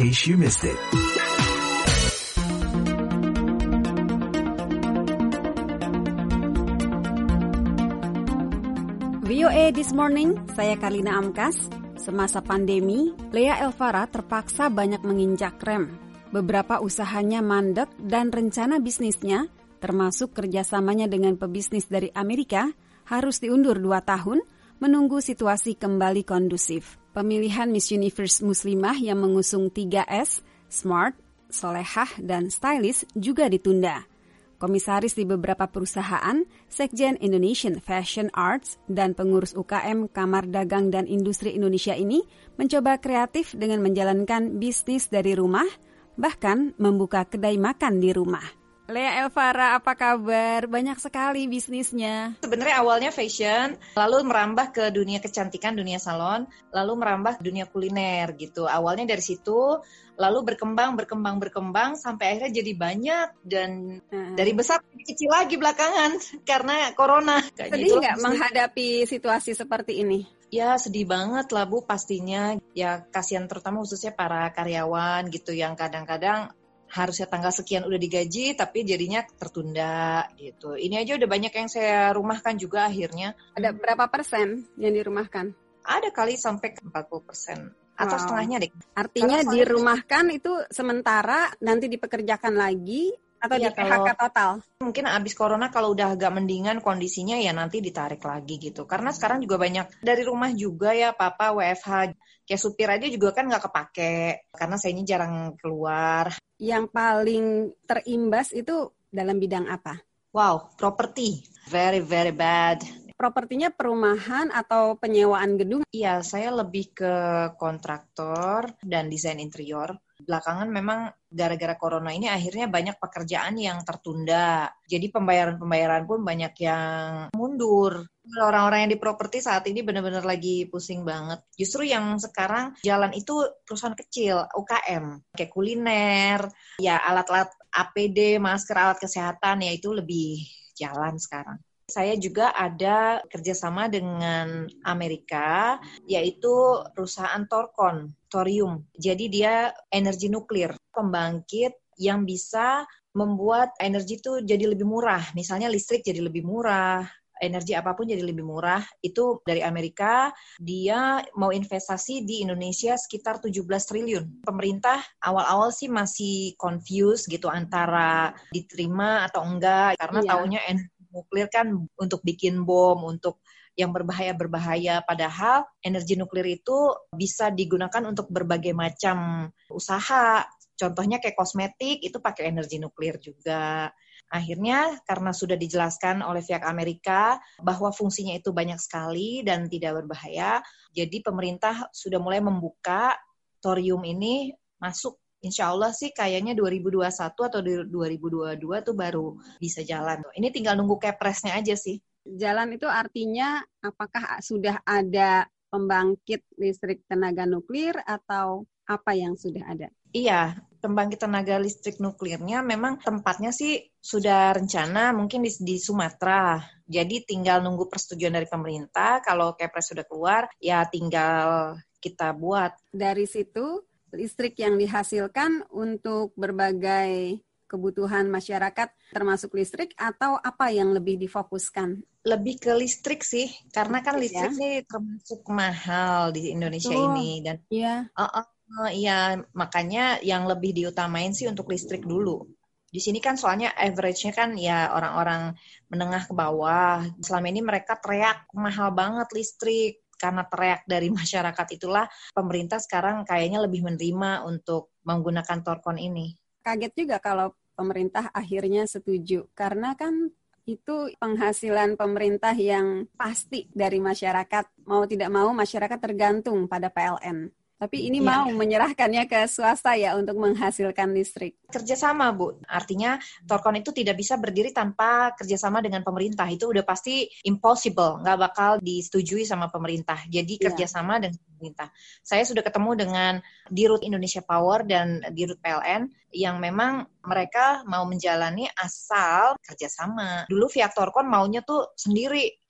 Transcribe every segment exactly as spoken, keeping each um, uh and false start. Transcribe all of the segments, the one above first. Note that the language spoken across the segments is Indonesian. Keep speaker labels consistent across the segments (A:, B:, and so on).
A: case you missed it.
B: V O A This Morning, saya Karlina Amkas. Semasa pandemi, Lea Elvara terpaksa banyak menginjak rem. Beberapa usahanya mandek dan rencana bisnisnya, termasuk kerjasamanya dengan pebisnis dari Amerika, harus diundur dua tahun menunggu situasi kembali kondusif. Pemilihan Miss Universe Muslimah yang mengusung tiga S, Smart, Solehah, dan Stylish juga ditunda. Komisaris di beberapa perusahaan, Sekjen Indonesian Fashion Arts, dan pengurus U K M Kamar Dagang dan Industri Indonesia ini mencoba kreatif dengan menjalankan bisnis dari rumah, bahkan membuka kedai makan di rumah. Lea Elvara, apa kabar? Banyak sekali bisnisnya.
C: Sebenarnya awalnya fashion, lalu merambah ke dunia kecantikan, dunia salon, lalu merambah ke dunia kuliner gitu. Awalnya dari situ, lalu berkembang, berkembang, berkembang, sampai akhirnya jadi banyak. Dan hmm. dari besar kecil lagi belakangan karena corona.
B: Sedih nggak menghadapi situasi seperti ini?
C: Ya sedih banget lah Bu pastinya. Ya kasihan terutama khususnya para karyawan gitu yang kadang-kadang harusnya tanggal sekian udah digaji tapi jadinya tertunda gitu. Ini aja udah banyak yang saya rumahkan juga akhirnya.
B: Ada berapa persen yang dirumahkan?
C: Ada kali sampai ke empat puluh persen atau wow. setengahnya deh.
B: Artinya karena dirumahkan itu sementara, nanti dipekerjakan lagi atau
C: ya,
B: di P H K total?
C: Mungkin abis corona kalau udah agak mendingan kondisinya ya nanti ditarik lagi gitu. Karena sekarang juga banyak dari rumah juga ya papa W F H. Kayak supir aja juga kan nggak kepake karena saya ini jarang keluar.
B: Yang paling terimbas itu dalam bidang apa?
C: Wow, properti. Very, very bad.
B: Propertinya perumahan atau penyewaan gedung?
C: Iya, saya lebih ke kontraktor dan desain interior. Belakangan memang gara-gara corona ini akhirnya banyak pekerjaan yang tertunda. Jadi pembayaran-pembayaran pun banyak yang mundur. Orang-orang yang di properti saat ini benar-benar lagi pusing banget. Justru yang sekarang jalan itu perusahaan kecil, U K M. Kayak kuliner, ya alat-alat A P D, masker, alat kesehatan, ya itu lebih jalan sekarang. Saya juga ada kerjasama dengan Amerika, yaitu perusahaan Torkon, Thorium. Jadi dia energi nuklir, pembangkit yang bisa membuat energi itu jadi lebih murah. Misalnya listrik jadi lebih murah, energi apapun jadi lebih murah. Itu dari Amerika, dia mau investasi di Indonesia sekitar tujuh belas triliun. Pemerintah awal-awal sih masih confused gitu antara diterima atau enggak, karena iya. Taunya energi nuklir kan untuk bikin bom, untuk yang berbahaya-berbahaya. Padahal energi nuklir itu bisa digunakan untuk berbagai macam usaha. Contohnya kayak kosmetik, itu pakai energi nuklir juga. Akhirnya karena sudah dijelaskan oleh pihak Amerika bahwa fungsinya itu banyak sekali dan tidak berbahaya, jadi pemerintah sudah mulai membuka thorium ini masuk. Insya Allah sih kayaknya dua ribu dua puluh satu atau dua ribu dua puluh dua tuh baru bisa jalan. Ini tinggal nunggu kepresnya aja sih.
B: Jalan itu artinya apakah sudah ada pembangkit listrik tenaga nuklir atau apa yang sudah ada?
C: Iya, pembangkit tenaga listrik nuklirnya memang tempatnya sih sudah rencana mungkin di, di Sumatera. Jadi tinggal nunggu persetujuan dari pemerintah. Kalau kepres sudah keluar, ya tinggal kita buat.
B: Dari situ listrik yang dihasilkan untuk berbagai kebutuhan masyarakat termasuk listrik atau apa yang lebih difokuskan?
C: Lebih ke listrik sih, karena kan listrik
B: ya?
C: Nih termasuk mahal di Indonesia
B: Betul.
C: ini dan
B: iya.
C: Uh, uh, uh, iya makanya yang lebih diutamain sih untuk listrik dulu. Di sini kan soalnya average-nya kan ya orang-orang menengah ke bawah. Selama ini mereka teriak mahal banget listrik. Karena teriak dari masyarakat itulah pemerintah sekarang kayaknya lebih menerima untuk menggunakan Torkon ini.
B: Kaget juga kalau pemerintah akhirnya setuju, karena kan itu penghasilan pemerintah yang pasti dari masyarakat. Mau tidak mau masyarakat tergantung pada P L N. Tapi ini ya. Mau menyerahkannya ke swasta ya untuk menghasilkan listrik.
C: Kerjasama Bu, artinya Torkon itu tidak bisa berdiri tanpa kerjasama dengan pemerintah. Itu udah pasti impossible, nggak bakal disetujui sama pemerintah. Jadi kerjasama ya. Dengan pemerintah. Saya sudah ketemu dengan Dirut Indonesia Power dan Dirut P L N yang memang mereka mau menjalani asal kerjasama. Dulu pihak Torkon maunya tuh sendiri.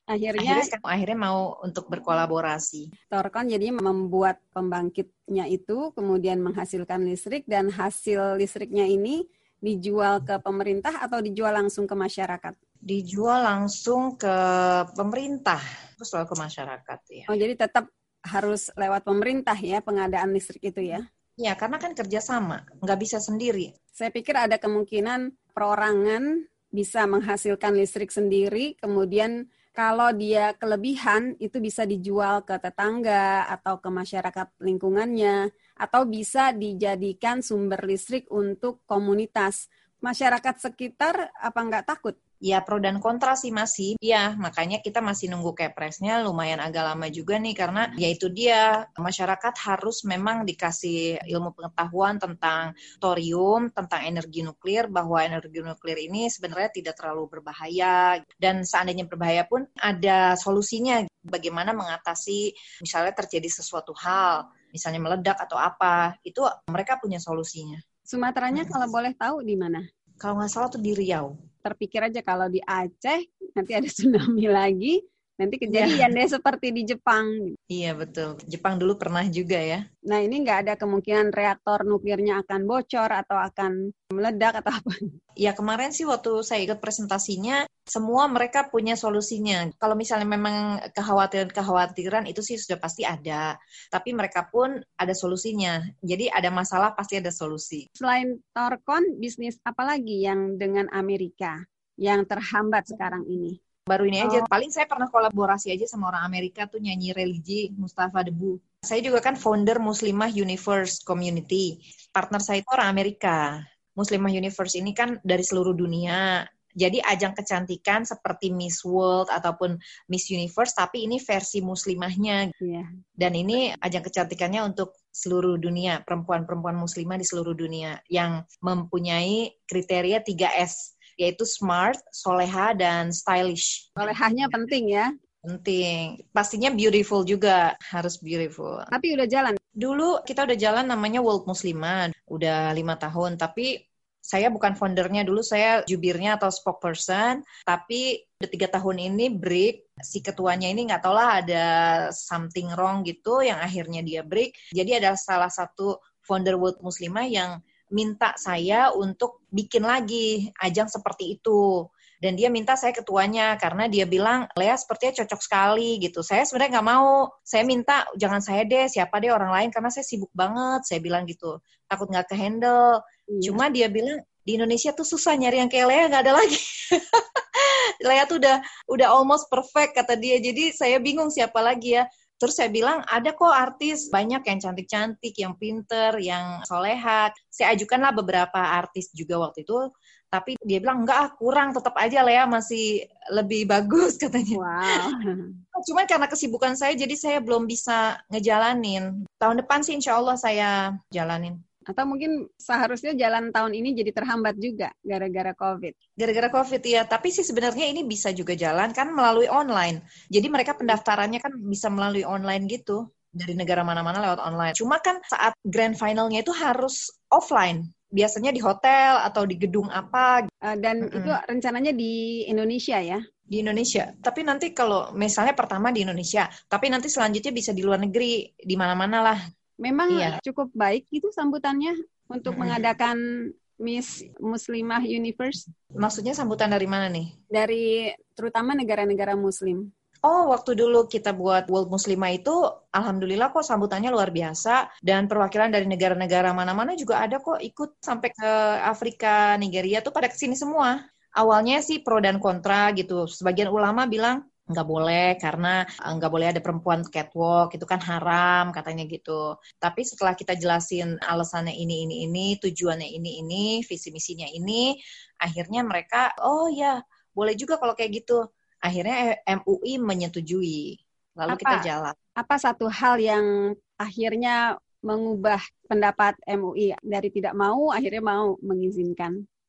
B: Akhirnya,
C: akhirnya, akhirnya mau untuk berkolaborasi.
B: Thorcon jadi membuat pembangkitnya itu, kemudian menghasilkan listrik, dan hasil listriknya ini dijual ke pemerintah atau dijual langsung ke masyarakat?
C: Dijual langsung ke pemerintah, terus lalu ke masyarakat. Ya.
B: Oh, jadi tetap harus lewat pemerintah ya pengadaan listrik itu ya?
C: Ya, karena kan kerjasama, nggak bisa sendiri.
B: Saya pikir ada kemungkinan perorangan bisa menghasilkan listrik sendiri, kemudian kalau dia kelebihan itu bisa dijual ke tetangga atau ke masyarakat lingkungannya, atau bisa dijadikan sumber listrik untuk komunitas. Masyarakat sekitar apa nggak takut?
C: Ya, pro dan kontra sih masih. Ya, makanya kita masih nunggu Kepresnya lumayan agak lama juga nih, karena ya itu dia, masyarakat harus memang dikasih ilmu pengetahuan tentang thorium, tentang energi nuklir, bahwa energi nuklir ini sebenarnya tidak terlalu berbahaya, dan seandainya berbahaya pun ada solusinya, bagaimana mengatasi misalnya terjadi sesuatu hal, misalnya meledak atau apa, itu mereka punya solusinya.
B: Sumateranya
C: Hmm.
B: kalau boleh tahu di mana?
C: Kalau nggak salah tuh di Riau.
B: Terpikir aja kalau di Aceh nanti ada tsunami lagi, nanti kejadian deh seperti di Jepang.
C: Iya betul, Jepang dulu pernah juga ya.
B: Nah ini nggak ada kemungkinan reaktor nuklirnya akan bocor atau akan meledak atau apa?
C: Ya kemarin sih waktu saya ikut presentasinya, semua mereka punya solusinya. Kalau misalnya memang kekhawatiran-kekhawatiran itu sih sudah pasti ada, tapi mereka pun ada solusinya. Jadi ada masalah pasti ada solusi.
B: Selain Thorcon, bisnis apa lagi yang dengan Amerika yang terhambat sekarang ini?
C: Baru ini aja,
B: Oh.
C: paling saya pernah kolaborasi aja sama orang Amerika tuh nyanyi religi Mustafa Debu. Saya juga kan founder Muslimah Universe Community. Partner saya itu orang Amerika. Muslimah Universe ini kan dari seluruh dunia. Jadi ajang kecantikan seperti Miss World ataupun Miss Universe, tapi ini versi muslimahnya.
B: Yeah.
C: Dan ini ajang kecantikannya untuk seluruh dunia, perempuan-perempuan muslimah di seluruh dunia yang mempunyai kriteria tiga S. Yaitu smart, soleha, dan stylish.
B: Solehahnya penting ya?
C: Penting. Pastinya beautiful juga, harus beautiful.
B: Tapi udah jalan?
C: Dulu kita udah jalan namanya World Muslimah, udah lima tahun, tapi saya bukan foundernya, dulu saya jubirnya atau spokesperson, tapi udah tiga tahun ini break, si ketuanya ini nggak tahu lah ada something wrong gitu, yang akhirnya dia break. Jadi ada salah satu founder World Muslimah yang minta saya untuk bikin lagi ajang seperti itu. Dan dia minta saya ketuanya karena dia bilang, Lea sepertinya cocok sekali gitu. Saya sebenarnya nggak mau. Saya minta jangan saya deh, siapa deh orang lain karena saya sibuk banget. Saya bilang gitu, takut nggak ke-handle. Iya. Cuma dia bilang di Indonesia tuh susah nyari yang kayak Lea, nggak ada lagi. Lea tuh udah udah almost perfect kata dia. Jadi saya bingung siapa lagi ya. Terus saya bilang, ada kok artis banyak yang cantik-cantik, yang pinter, yang solehat. Saya ajukanlah beberapa artis juga waktu itu, tapi dia bilang, enggak ah, kurang, tetap aja Lea masih lebih bagus katanya.
B: Wow.
C: Cuman karena kesibukan saya, jadi saya belum bisa ngejalanin. Tahun depan sih insya Allah saya jalanin.
B: Atau mungkin seharusnya jalan tahun ini jadi terhambat juga gara-gara COVID.
C: Gara-gara COVID ya, tapi sih sebenarnya ini bisa juga jalan kan melalui online. Jadi mereka pendaftarannya kan bisa melalui online gitu, dari negara mana-mana lewat online. Cuma kan saat grand finalnya itu harus offline. Biasanya di hotel atau di gedung apa.
B: Uh, dan Mm-mm. itu rencananya di Indonesia ya?
C: Di Indonesia. Tapi nanti kalau misalnya pertama di Indonesia, tapi nanti selanjutnya bisa di luar negeri, di mana-mana lah.
B: Memang
C: iya.
B: cukup baik itu sambutannya untuk mm-hmm. mengadakan Miss Muslimah Universe.
C: Maksudnya sambutan dari mana nih?
B: Dari terutama negara-negara Muslim.
C: Oh, waktu dulu kita buat World Muslimah itu, alhamdulillah kok sambutannya luar biasa. Dan perwakilan dari negara-negara mana-mana juga ada kok ikut. Sampai ke Afrika, Nigeria tuh pada kesini semua. Awalnya sih pro dan kontra gitu. Sebagian ulama bilang, nggak boleh karena nggak boleh ada perempuan catwalk, itu kan haram katanya gitu. Tapi setelah kita jelasin alasannya ini ini ini, tujuannya ini ini, visi misinya ini, akhirnya mereka oh ya boleh juga kalau kayak gitu. Akhirnya M U I menyetujui, lalu apa, kita jalan.
B: Apa satu hal yang akhirnya mengubah pendapat M U I dari tidak mau akhirnya mau mengizinkan?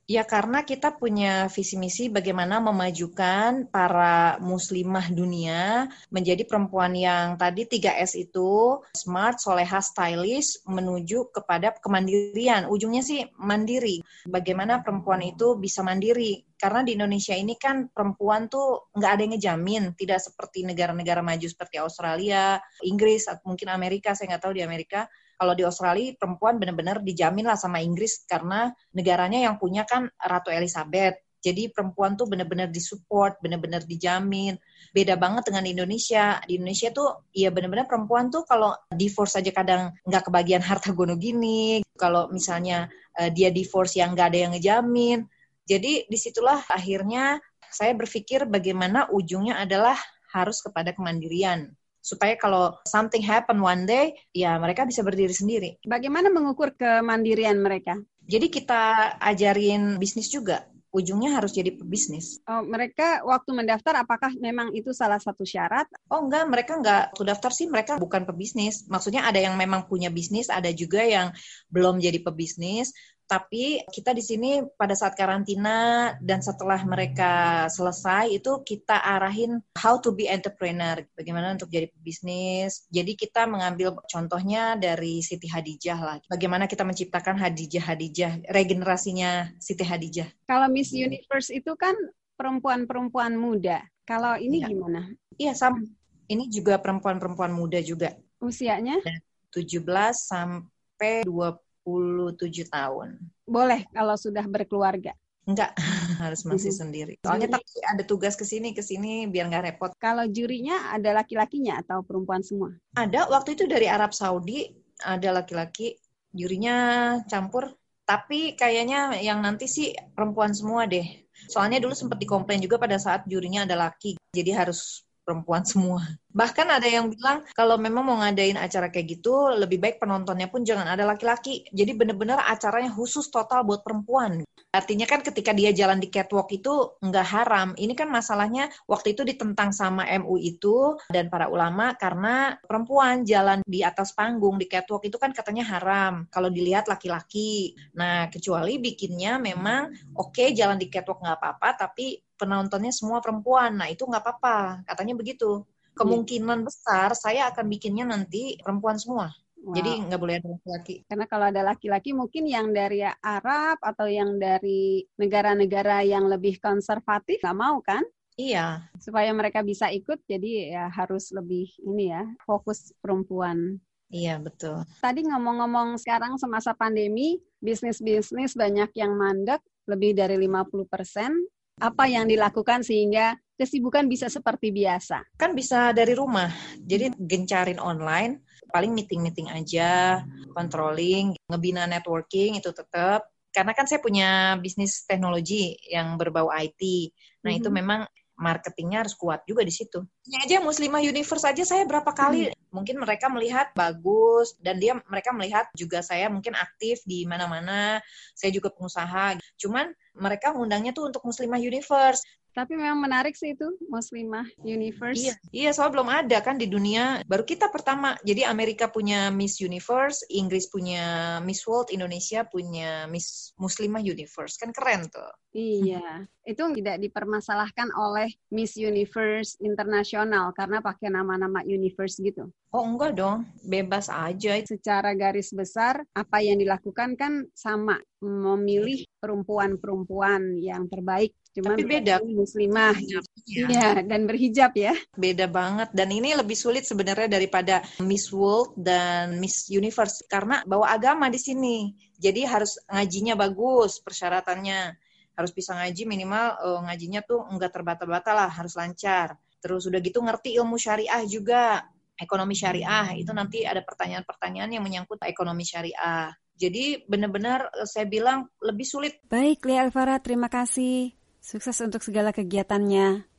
C: Ya karena kita punya visi misi bagaimana memajukan para muslimah dunia menjadi perempuan yang tadi tiga S itu, smart, soleha, stylish, menuju kepada kemandirian. Ujungnya sih mandiri. Bagaimana perempuan itu bisa mandiri. Karena di Indonesia ini kan perempuan tuh nggak ada yang ngejamin. Tidak seperti negara-negara maju seperti Australia, Inggris, atau mungkin Amerika, saya nggak tahu di Amerika. Kalau di Australia, perempuan benar-benar dijamin lah sama Inggris karena negaranya yang punya kan Ratu Elizabeth. Jadi perempuan tuh benar-benar disupport, benar-benar dijamin. Beda banget dengan di Indonesia. Di Indonesia tuh ya benar-benar perempuan tuh kalau divorce aja kadang nggak kebagian harta gono gini. Kalau misalnya uh, dia divorce yang nggak ada yang ngejamin. Jadi disitulah akhirnya saya berpikir bagaimana ujungnya adalah harus kepada kemandirian. Supaya kalau something happen one day, ya mereka bisa berdiri sendiri.
B: Bagaimana mengukur kemandirian mereka?
C: Jadi kita ajarin bisnis juga. Ujungnya harus jadi pebisnis.
B: Oh, mereka waktu mendaftar apakah memang itu salah satu syarat?
C: Oh enggak, mereka enggak. Waktu daftar sih mereka bukan pebisnis. Maksudnya ada yang memang punya bisnis, ada juga yang belum jadi pebisnis. Tapi kita di sini pada saat karantina dan setelah mereka selesai itu kita arahin how to be entrepreneur, bagaimana untuk jadi pebisnis. Jadi kita mengambil contohnya dari Siti Hadijah lah. Bagaimana kita menciptakan Hadijah-Hadijah, regenerasinya Siti Hadijah.
B: Kalau Miss Universe itu kan perempuan-perempuan muda. Kalau ini ya. Gimana?
C: Iya, sama. Ini juga perempuan-perempuan muda juga.
B: Usianya?
C: tujuh belas sampai dua puluh tujuh tahun.
B: Boleh kalau sudah berkeluarga?
C: Enggak, harus masih mm-hmm. sendiri. Soalnya tapi ada tugas ke sini ke sini biar nggak repot.
B: Kalau jurinya ada laki-lakinya atau perempuan semua?
C: Ada, waktu itu dari Arab Saudi ada laki-laki, jurinya campur. Tapi kayaknya yang nanti sih perempuan semua deh. Soalnya dulu sempat dikomplain juga pada saat jurinya ada laki. Jadi harus perempuan semua. Bahkan ada yang bilang kalau memang mau ngadain acara kayak gitu, lebih baik penontonnya pun jangan ada laki-laki. Jadi benar-benar acaranya khusus total buat perempuan. Artinya kan ketika dia jalan di catwalk itu nggak haram. Ini kan masalahnya waktu itu ditentang sama M U itu dan para ulama karena perempuan jalan di atas panggung di catwalk itu kan katanya haram kalau dilihat laki-laki. Nah, kecuali bikinnya memang oke okay, jalan di catwalk nggak apa-apa, tapi penontonnya semua perempuan. Nah, itu nggak apa-apa. Katanya begitu. Kemungkinan besar saya akan bikinnya nanti perempuan semua. Wow. Jadi nggak boleh ada laki-laki.
B: Karena kalau ada laki-laki mungkin yang dari Arab atau yang dari negara-negara yang lebih konservatif nggak mau kan?
C: Iya.
B: Supaya mereka bisa ikut, jadi ya harus lebih ini ya, fokus perempuan.
C: Iya, betul.
B: Tadi ngomong-ngomong sekarang semasa pandemi, bisnis-bisnis banyak yang mandek, lebih dari lima puluh persen. Apa yang dilakukan sehingga kesibukan bisa seperti biasa?
C: Kan bisa dari rumah, jadi gencarin online, paling meeting-meeting aja, controlling, ngebina networking itu tetap. Karena kan saya punya bisnis teknologi yang berbau I T, nah mm-hmm. itu memang marketingnya harus kuat juga di situ. Ini aja Muslimah Universe aja saya berapa kali, hmm. mungkin mereka melihat bagus, dan dia mereka melihat juga saya mungkin aktif di mana-mana, saya juga pengusaha. Cuman mereka ngundangnya tuh untuk Muslimah Universe.
B: Tapi memang menarik sih itu, Muslimah Universe.
C: Iya, iya soal belum ada kan di dunia, baru kita pertama. Jadi Amerika punya Miss Universe, Inggris punya Miss World, Indonesia punya Miss Muslimah Universe. Kan keren tuh.
B: Iya, itu tidak dipermasalahkan oleh Miss Universe Internasional karena pakai nama-nama universe gitu.
C: Oh enggak dong, bebas aja.
B: Secara garis besar, apa yang dilakukan kan sama, memilih perempuan-perempuan yang terbaik. Cuman
C: tapi beda.
B: Muslimah, iya, dan berhijab ya.
C: Beda banget, dan ini lebih sulit sebenarnya daripada Miss World dan Miss Universe karena bawa agama di sini. Jadi harus ngajinya bagus persyaratannya. Harus bisa ngaji minimal uh, ngajinya tuh enggak terbata-bata lah, harus lancar. Terus udah gitu ngerti ilmu syariah juga, ekonomi syariah. Itu nanti ada pertanyaan-pertanyaan yang menyangkut ekonomi syariah. Jadi benar-benar uh, saya bilang lebih sulit.
B: Baik, Lia Elvara, terima kasih. Sukses untuk segala kegiatannya.